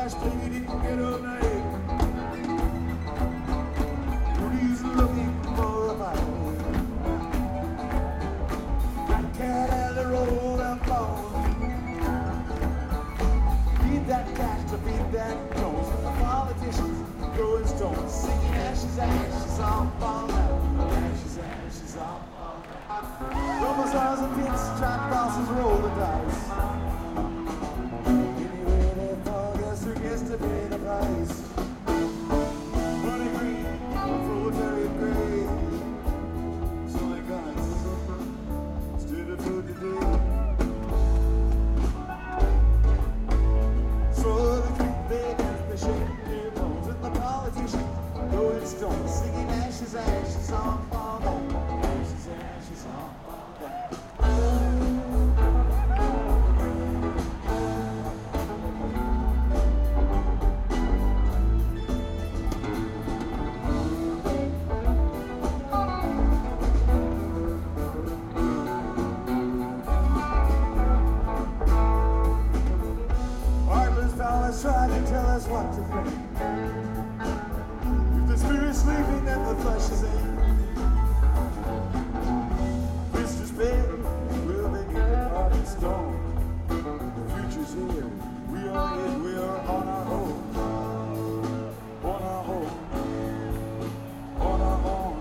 last thing he didn't get a name. He's looking for a fight. Got a cat out the road and bone. Feed that cash to feed that nose. And the politicians throwing stones, singing ashes, ashes on fallout. Ashes, ashes on fallout. Rumble stars and pits, track bosses roll the dice. Anyway, they fall, guess who gets to pay the price? Money green, full very gray. Selling guns, still the food today. So the creep they dance, they shake their bones, and the politicians throwing stones, singing ashes, ashes on fallout. Ashes, ashes on fallout. Try to tell us what to think. If the spirit's sleeping, then the flesh is in. Mr. Spade will begin to carve in stone. The future's here. We are it. We are on our own. On our own. On our own.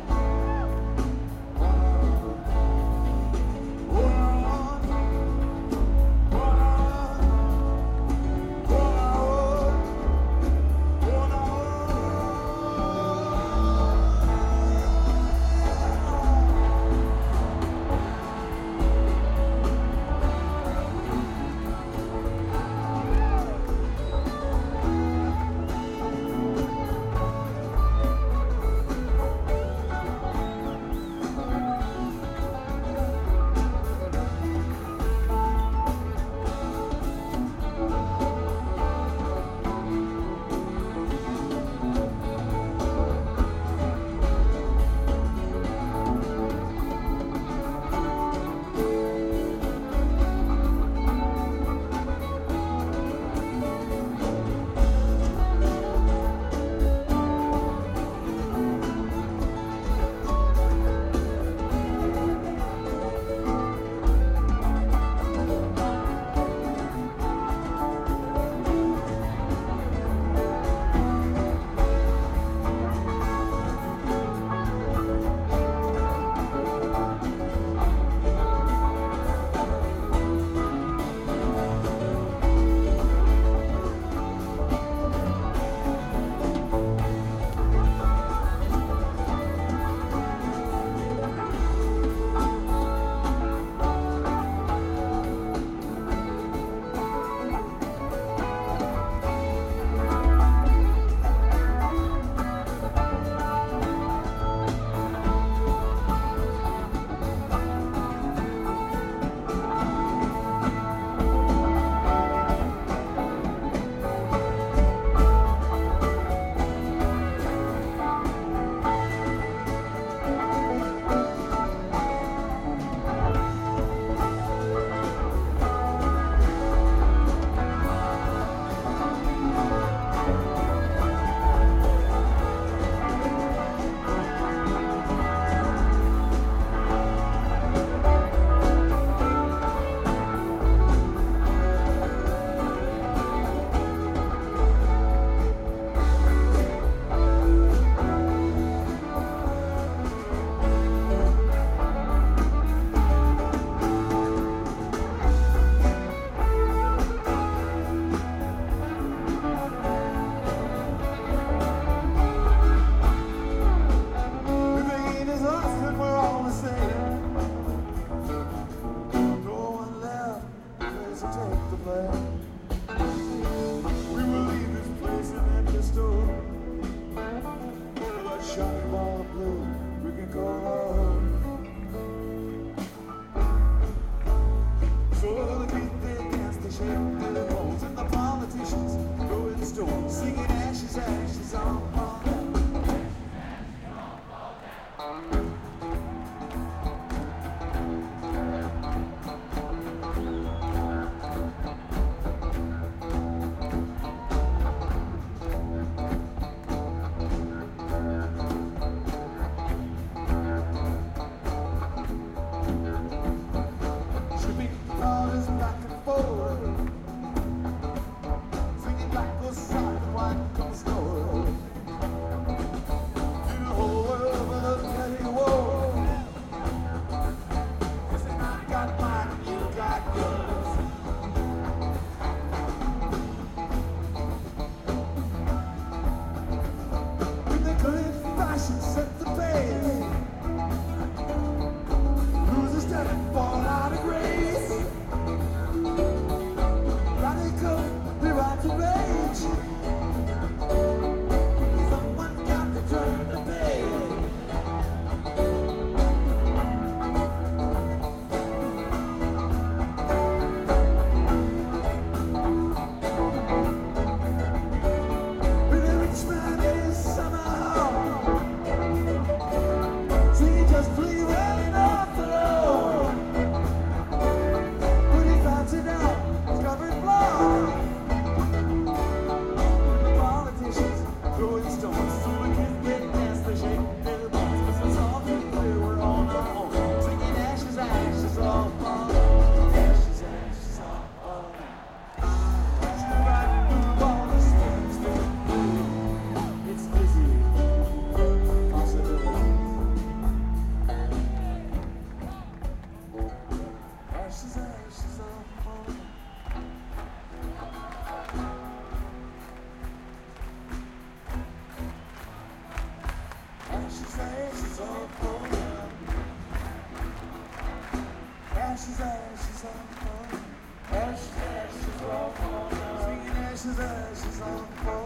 ashes, ashes on the floor.